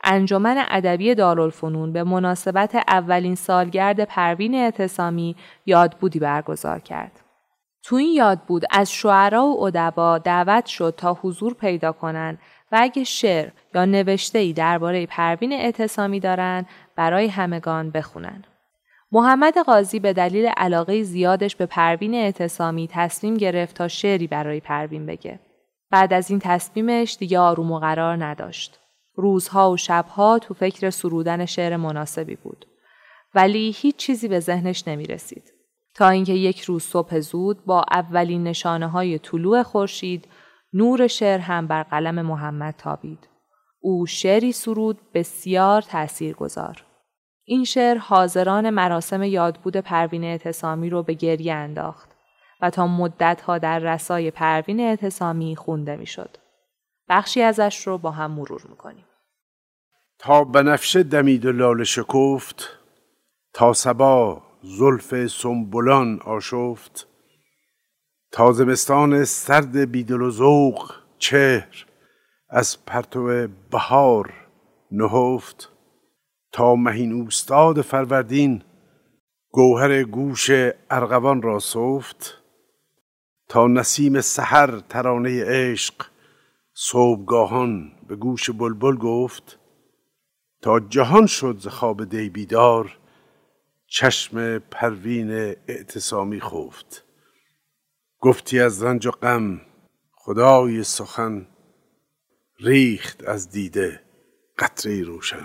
انجمن ادبی دارالفنون به مناسبت اولین سالگرد پروین اعتصامی یادبودی برگزار کرد. تو این یادبود از شعرا و ادبا دعوت شد تا حضور پیدا کنن و اگه شعر یا نوشته‌ای درباره پروین اعتصامی دارن برای همگان بخونن. محمد قاضی به دلیل علاقه زیادش به پروین اعتصامی تصمیم گرفت تا شعری برای پروین بگه. بعد از این تصمیمش دیگه آروم و قرار نداشت. روزها و شبها تو فکر سرودن شعر مناسبی بود. ولی هیچ چیزی به ذهنش نمی رسید. تا اینکه یک روز صبح زود با اولین نشانه‌های طلوع خورشید نور شعر هم بر قلم محمد تابید. او شعری سرود بسیار تاثیرگذار. این شعر حاضران مراسم یادبود پروین اعتصامی رو به گریه انداخت و تا مدت‌ها در رسای پروین اعتصامی خونده می‌شد. بخشی ازش رو با هم مرور می‌کنیم. تا بنفشه دمید و لاله شکفت، تا صبا زلف سنبلان آشفت، تا زمستان سرد بیدل و ذوق چهر از پرتو بهار نهفت، تا مهین اوستاد فروردین گوهر گوش ارغوان را سفت، تا نسیم سحر ترانه عشق صبحگاهان به گوش بلبل گفت، تا جهان شد ز خواب دی بیدار چشم پروین اعتصامی خفت. گفتی از رنج و غم خدای سخن، ریخت از دیده قطره روشن.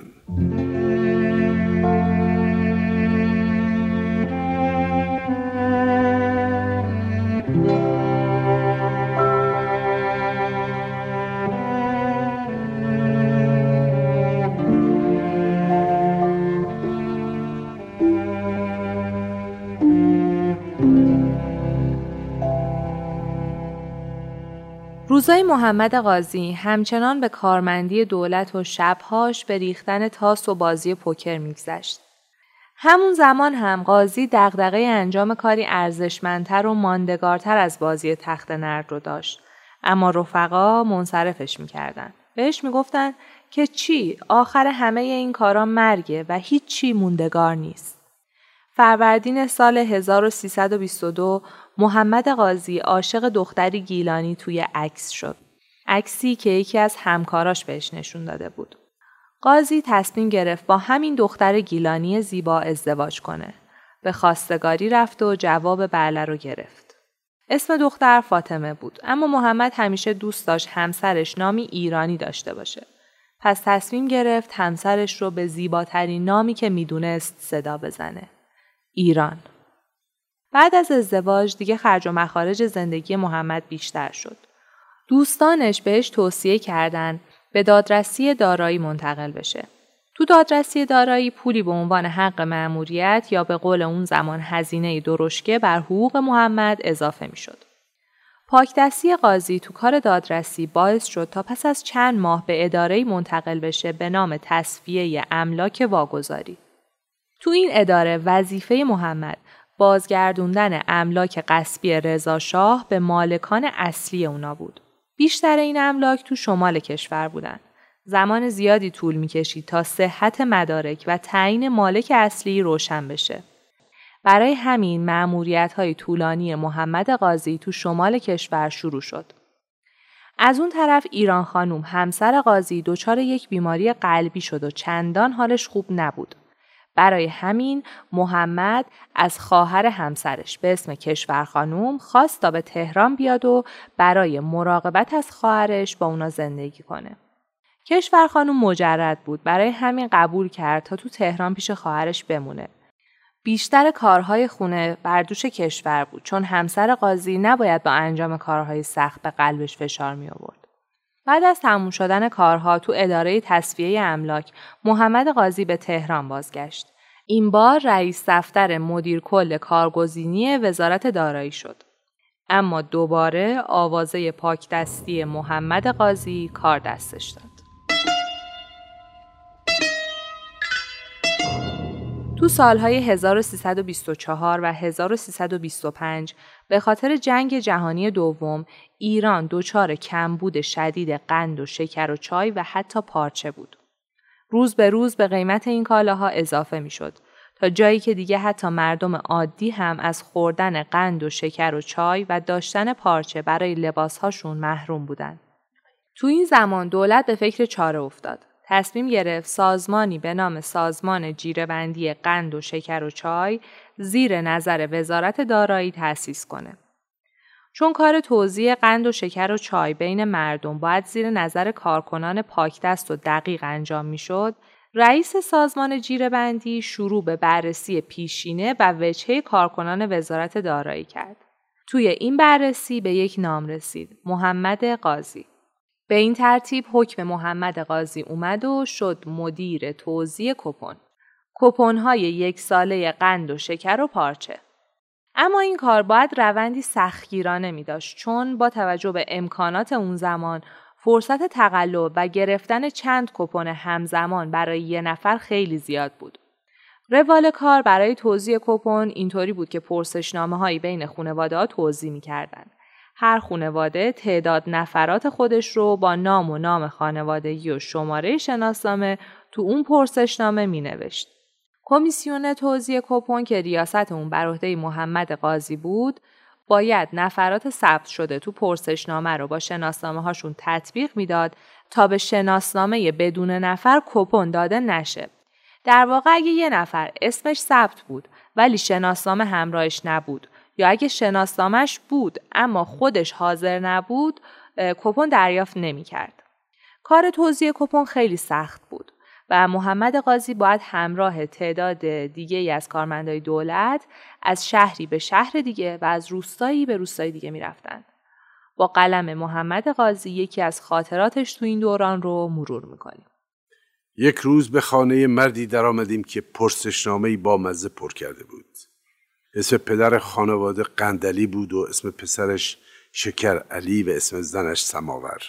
روزای محمد قاضی همچنان به کارمندی دولت و شبهاش به ریختن تاس و بازی پوکر میگذشت. همون زمان هم قاضی دغدغه انجام کاری ارزشمندتر و ماندگارتر از بازی تخت نرد رو داشت، اما رفقا منصرفش میکردن. بهش میگفتن که چی؟ آخر همه این کارا مرگه و هیچ چی موندگار نیست. فروردین سال 1322 محمد قاضی عاشق دختری گیلانی توی عکس شد. عکسی که یکی از همکاراش بهش نشون داده بود. قاضی تصمیم گرفت با همین دختر گیلانی زیبا ازدواج کنه. به خواستگاری رفت و جواب بله رو گرفت. اسم دختر فاطمه بود، اما محمد همیشه دوست داشت همسرش نامی ایرانی داشته باشه. پس تصمیم گرفت همسرش رو به زیباترین نامی که میدونست صدا بزنه. ایران. بعد از ازدواج دیگه خرج و مخارج زندگی محمد بیشتر شد. دوستانش بهش توصیه کردن به دادرسی دارایی منتقل بشه. تو دادرسی دارایی پولی به عنوان حق مأموریت یا به قول اون زمان هزینه درشکه بر حقوق محمد اضافه می شد. پاکدستی قاضی تو کار دادرسی باعث شد تا پس از چند ماه به اداره‌ای منتقل بشه به نام تصفیه املاک واگذاری. تو این اداره وظیفه محمد بازگردوندن املاک غصبی رضا شاه به مالکان اصلی اونا بود. بیشتر این املاک تو شمال کشور بودن. زمان زیادی طول می‌کشید تا صحت مدارک و تعیین مالک اصلی روشن بشه. برای همین مأموریت‌های طولانی محمد قاضی تو شمال کشور شروع شد. از اون طرف ایران خانم همسر قاضی دچار یک بیماری قلبی شد و چندان حالش خوب نبود. برای همین محمد از خواهر همسرش به اسم کشور خانوم خواست تا به تهران بیاد و برای مراقبت از خواهرش با اونا زندگی کنه. کشور خانوم مجرد بود، برای همین قبول کرد تا تو تهران پیش خواهرش بمونه. بیشتر کارهای خونه بر دوش کشور بود، چون همسر قاضی نباید با انجام کارهای سخت به قلبش فشار می آورد. بعد از تموم شدن کارها تو اداره تصفیه املاک، محمد قاضی به تهران بازگشت. این بار رئیس دفتر مدیر کل کارگزینی وزارت دارایی شد. اما دوباره آوازه پاکدستی محمد قاضی کار دستش داد. تو سالهای 1324 و 1325 به خاطر جنگ جهانی دوم ایران دچار کمبود شدید قند و شکر و چای و حتی پارچه بود. روز به روز به قیمت این کالاها اضافه میشد تا جایی که دیگه حتی مردم عادی هم از خوردن قند و شکر و چای و داشتن پارچه برای لباسهاشون محروم بودن. تو این زمان دولت به فکر چاره افتاد. تصمیم گرفت سازمانی به نام سازمان جیره‌بندی قند و شکر و چای زیر نظر وزارت دارایی تأسیس کنه. چون کار توزیع قند و شکر و چای بین مردم باید زیر نظر کارکنان پاکدست و دقیق انجام میشد، رئیس سازمان جیره‌بندی شروع به بررسی پیشینه و وجهه کارکنان وزارت دارایی کرد. توی این بررسی به یک نام رسید، محمد قاضی. به این ترتیب حکم محمد قاضی اومد و شد مدیر توزیع کوپن. کوپن‌های 1 ساله قند و شکر و پارچه. اما این کار باید روندی سختگیرانه می داشت چون با توجه به امکانات اون زمان فرصت تقلب و گرفتن چند کوپن همزمان برای یه نفر خیلی زیاد بود. روال کار برای توزیع کوپن اینطوری بود که پرسشنامه‌هایی بین خانواده‌ها توزیع می‌کردن. هر خانواده تعداد نفرات خودش رو با نام و نام خانوادگی و شماره شناسنامه تو اون پرسشنامه می‌نوشت. کمیسیون توزیع کوپن که ریاست اون بر عهده محمد قاضی بود، باید نفرات ثبت شده تو پرسشنامه رو با شناسنامه هاشون تطبیق میداد تا به شناسنامه بدون نفر کوپن داده نشه. در واقع اگه یه نفر اسمش ثبت بود ولی شناسنامه همراهش نبود یا اگه شناسنامه‌اش بود اما خودش حاضر نبود، کوپن دریافت نمی‌کرد. کار توزیع کوپن خیلی سخت بود و محمد قاضی باید همراه تعداد دیگه‌ای از کارمندای دولت از شهری به شهر دیگه و از روستایی به روستای دیگه می‌رفتن. با قلم محمد قاضی یکی از خاطراتش تو این دوران رو مرور می‌کنیم. یک روز به خانه مردی در آمدیم که پرسشنامه‌ای با مزه پر کرده بود. اسم پدر خانواده قندلی بود و اسم پسرش شکر علی و اسم زنش سماور.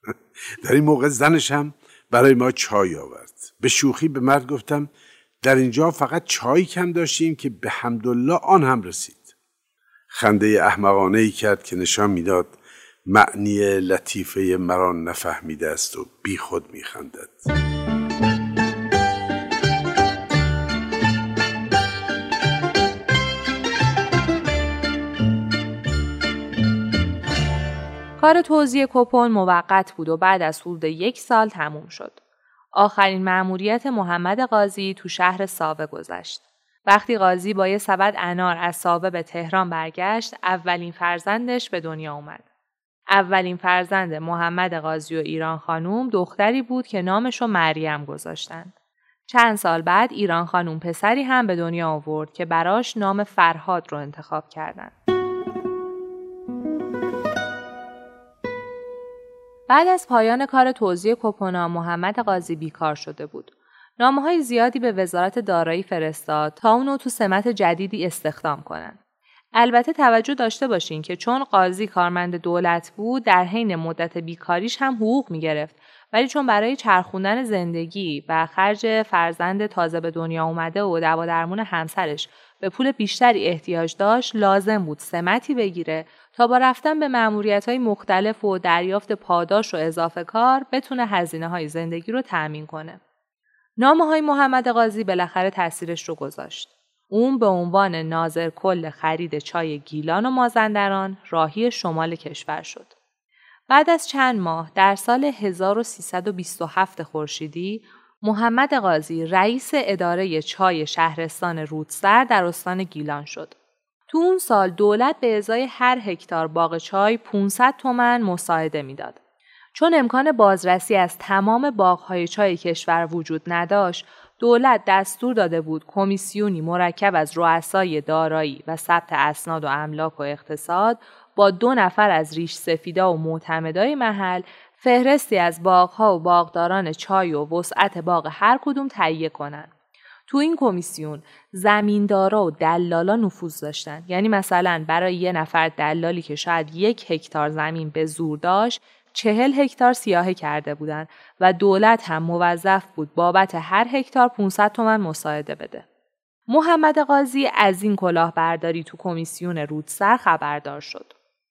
در این موقع زنش هم برای ما چای آورد. به شوخی به مرد گفتم در اینجا فقط چای کم داشتیم که به حمدالله آن هم رسید. خنده احمقانه‌ای کرد که نشان میداد معنی لطیفه مرا نفهمیده است و بی خود میخندد. کار توزیع کوپن موقت بود و بعد از حدود 1 سال تموم شد. آخرین مأموریت محمد قاضی تو شهر ساوه گذشت. وقتی قاضی با یه سبد انار از ساوه به تهران برگشت، اولین فرزندش به دنیا اومد. اولین فرزند محمد قاضی و ایران خانوم دختری بود که نامشو مریم گذاشتن. چند سال بعد ایران خانوم پسری هم به دنیا آورد که براش نام فرهاد رو انتخاب کردن. بعد از پایان کار توزیع کوپن‌ها محمد قاضی بیکار شده بود. نامه‌های زیادی به وزارت دارایی فرستاد تا اونو تو سمت جدیدی استخدام کنن. البته توجه داشته باشین که چون قاضی کارمند دولت بود در حین مدت بیکاریش هم حقوق می‌گرفت، ولی چون برای چرخوندن زندگی و خرج فرزند تازه به دنیا اومده و دوا درمون همسرش به پول بیشتری احتیاج داشت، لازم بود سمتی بگیره تا با رفتن به مأموریت‌های مختلف و دریافت پاداش و اضافه کار بتونه هزینه‌های زندگی رو تأمین کنه. نامه‌های محمد قاضی بالاخره تأثیرش رو گذاشت. اون به عنوان ناظر کل خرید چای گیلان و مازندران راهی شمال کشور شد. بعد از چند ماه در سال 1327 خورشیدی محمد قاضی رئیس اداره چای شهرستان رودسر در استان گیلان شد. تو اون سال دولت به ازای هر هکتار باغ چای 500 تومان مساعده میداد. چون امکان بازرسی از تمام باغ‌های چای کشور وجود نداشت، دولت دستور داده بود کمیسیونی مرکب از رؤسای دارایی و ثبت اسناد و املاک و اقتصاد با 2 نفر از ریش سفیدا و معتمدای محل فهرستی از باغ‌ها و باغداران چای و وسعت باغ هر کدوم تهیه کنند. تو این کمیسیون زمیندارا و دلالا نفوذ داشتن. یعنی مثلا برای یه نفر دلالی که شاید 1 هکتار زمین به زور داشت 40 هکتار سیاحه کرده بودن و دولت هم موظف بود بابت هر هکتار 500 تومان مساعده بده. محمد قاضی از این کلاهبرداری تو کمیسیون رودسر خبردار شد.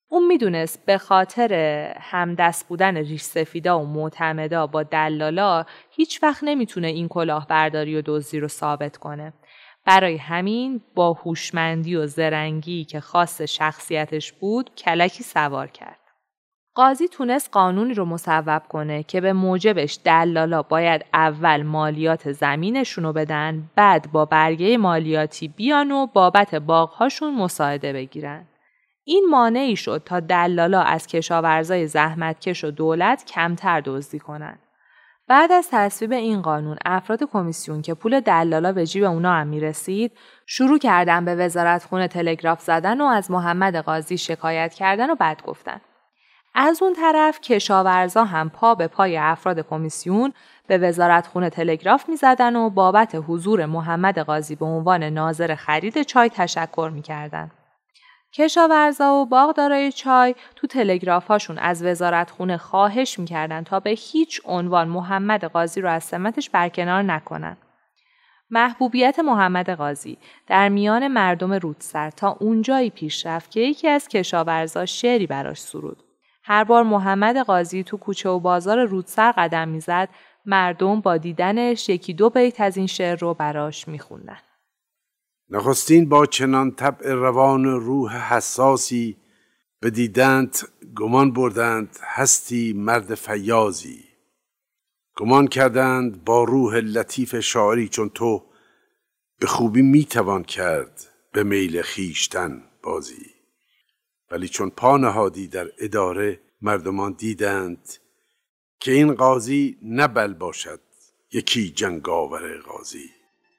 اون میدونست به خاطر همدست بودن ریش سفیدا و معتمدا با دلالا هیچ وقت نمیتونه این کلاهبرداری و دزدی رو ثابت کنه. برای همین با هوشمندی و زرنگی که خاص شخصیتش بود کلکی سوار کرد. قاضی تونست قانونی رو مصوب کنه که به موجبش دلالا باید اول مالیات زمینشونو بدن، بعد با برگه مالیاتی بیان و بابت باغ‌هاشون مساعده بگیرن. این مانعی شد تا دلالا از کشاورزای زحمتکش و دولت کمتر دزدی کنن. بعد از تصویب این قانون افراد کمیسیون که پول دلالا به جیب اونا هم میرسید شروع کردن به وزارتخونه تلگراف زدن و از محمد قاضی شکایت کردن و بد گفتن. از اون طرف کشاورزا هم پا به پای افراد کمیسیون به وزارتخونه تلگراف میزدن و بابت حضور محمد قاضی به عنوان ناظر خرید چای تشکر میکردن. کشاورزا و باغدارای چای تو تلگراف‌هاشون از وزارتخونه خواهش میکردن تا به هیچ عنوان محمد قاضی رو از سمتش برکنار نکنن. محبوبیت محمد قاضی در میان مردم رودسر تا اونجایی پیش رفت که یکی از کشاورزا شعری براش سرود. هر بار محمد قاضی تو کوچه و بازار رودسر قدم میزد، مردم با دیدنش یکی دو بیت از این شعر رو براش میخوندن. نخستین با چنان طبع روان روح حساسی، بدیدند گمان بردند هستی مرد فیاضی. گمان کردند با روح لطیف شاعری چون تو، به خوبی میتوان کرد به میل خیشتن بازی. ولی چون پا نهادی در اداره، مردمان دیدند که این قاضی نبل باشد یکی جنگاور قاضی.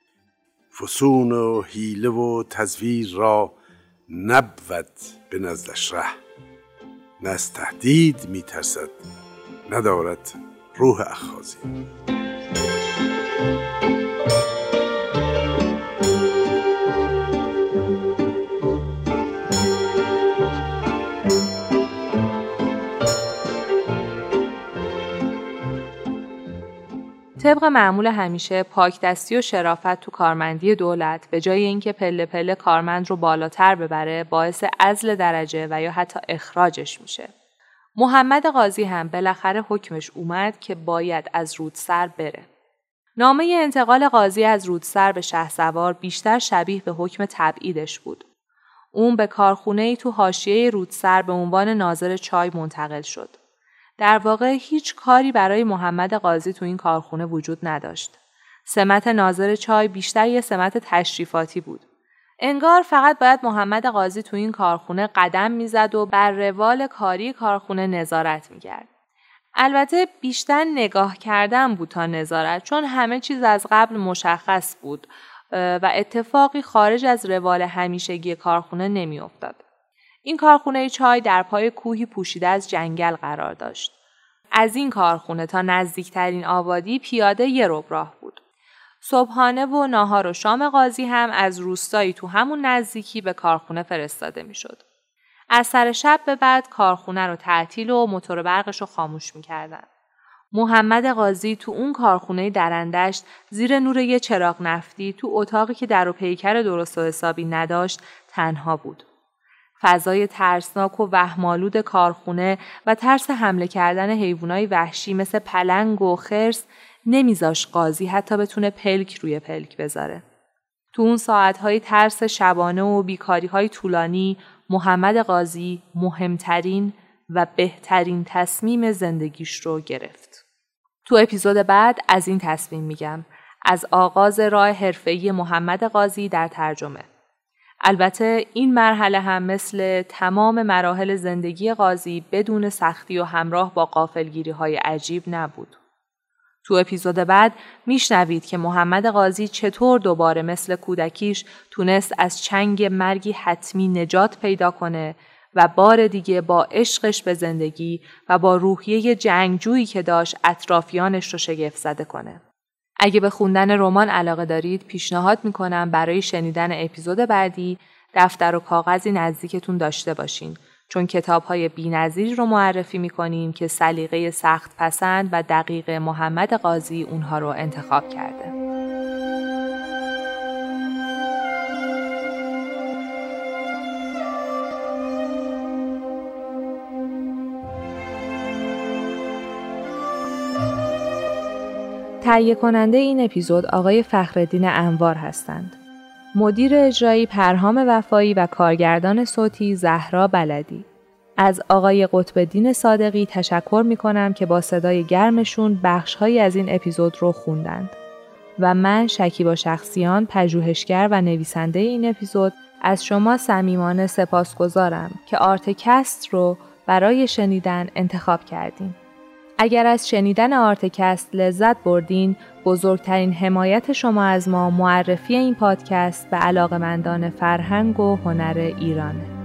فسون و حیله و تزویر را نبود به نزدش ره، نه از تهدید میترسد ندارد روح اخاذی. طبق معمول همیشه پاکدستی و شرافت تو کارمندی دولت به جای اینکه پله پله کارمند رو بالاتر ببره باعث عزل درجه و یا حتی اخراجش میشه. محمد قاضی هم بالاخره حکمش اومد که باید از رودسر بره. نامه انتقال قاضی از رودسر به شهسوار بیشتر شبیه به حکم تبعیدش بود. اون به کارخونه‌ای تو حاشیه رودسر به عنوان ناظر چای منتقل شد. در واقع هیچ کاری برای محمد قاضی تو این کارخونه وجود نداشت. سمت ناظر چای بیشتر یه سمت تشریفاتی بود. انگار فقط باید محمد قاضی تو این کارخونه قدم میزد و بر روال کاری کارخونه نظارت میکرد. البته بیشتر نگاه کردن بود تا نظارت، چون همه چیز از قبل مشخص بود و اتفاقی خارج از روال همیشگی کارخونه نمیافتاد. این کارخونه چای در پای کوهی پوشیده از جنگل قرار داشت. از این کارخونه تا نزدیکترین آبادی پیاده یه ربع راه بود. صبحانه و ناهار و شام قاضی هم از روستایی تو همون نزدیکی به کارخونه فرستاده میشد. از سر شب به بعد کارخونه رو تعطیل و موتور برقش رو خاموش میکردن. محمد قاضی تو اون کارخونه درندشت زیر نور یه چراغ نفتی تو اتاقی که در و پیکر درست و حسابی نداشت تنها بود. فضای ترسناک و وهم‌آلود کارخونه و ترس حمله کردن حیوانای وحشی مثل پلنگ و خرس نمیذاش قاضی حتی بتونه پلک روی پلک بذاره. تو اون ساعتهای ترس شبانه و بیکاریهای طولانی محمد قاضی مهمترین و بهترین تصمیم زندگیش رو گرفت. تو اپیزود بعد از این تصمیم میگم، از آغاز راه حرفه‌ای محمد قاضی در ترجمه. البته این مرحله هم مثل تمام مراحل زندگی قاضی بدون سختی و همراه با غافلگیری‌های عجیب نبود. تو اپیزود بعد میشنوید که محمد قاضی چطور دوباره مثل کودکیش تونست از چنگ مرگی حتمی نجات پیدا کنه و بار دیگه با عشقش به زندگی و با روحیه جنگجویی که داشت اطرافیانش رو شگفت زده کنه. اگه به خوندن رمان علاقه دارید پیشنهاد میکنم برای شنیدن اپیزود بعدی دفتر و کاغذی نزدیکتون داشته باشین، چون کتاب‌های بی‌نظیری رو معرفی میکنیم که سلیقه سخت پسند و دقیق محمد قاضی اونها رو انتخاب کرده. تهیه کننده این اپیزود آقای فخرالدین انوار هستند. مدیر اجرایی پرهام وفایی و کارگردان صوتی زهرا بلدی. از آقای قطب‌الدین صادقی تشکر می‌کنم که با صدای گرمشون بخش‌هایی از این اپیزود رو خوندند. و من شکیبا شخصیان، پژوهشگر و نویسنده این اپیزود، از شما صمیمانه سپاسگزارم که آرتکست رو برای شنیدن انتخاب کردین. اگر از شنیدن آرتکست لذت بردین، بزرگترین حمایت شما از ما معرفی این پادکست به علاقه‌مندان فرهنگ و هنر ایرانه.